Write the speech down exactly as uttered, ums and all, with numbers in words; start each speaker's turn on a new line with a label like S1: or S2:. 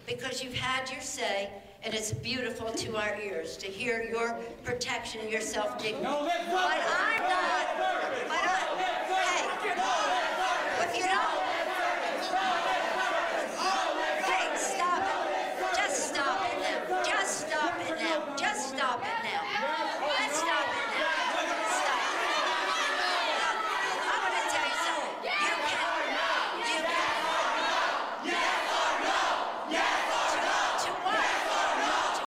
S1: because you've had your say, and it's beautiful to our ears to hear your protection and your self-dignity.
S2: No,
S1: but I'm not